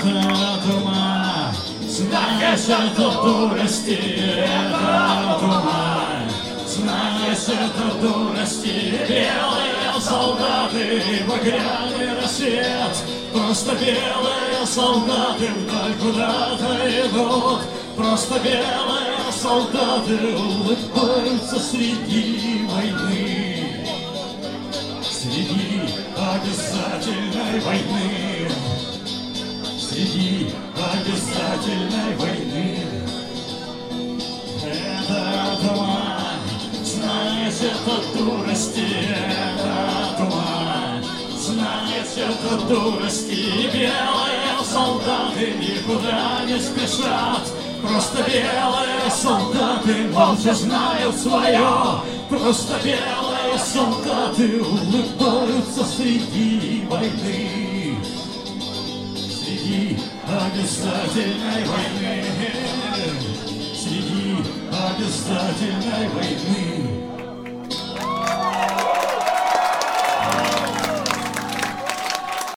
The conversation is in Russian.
Это туман, знаешь, это дурости. Это туман, знаешь, это дурости. Белые солдаты, багряный рассвет. Просто белые солдаты вдаль куда-то идут. Просто белые солдаты улыбаются среди войны. Среди обязательной войны. Среди обязательной войны. Это туман, знаешь, это дурости. Это туман, знаешь, это дурости. Белые солдаты никуда не спешат. Просто белые солдаты молча знают свое. Просто белые солдаты улыбаются среди войны. Среди обязательной войны. Среди обязательной войны.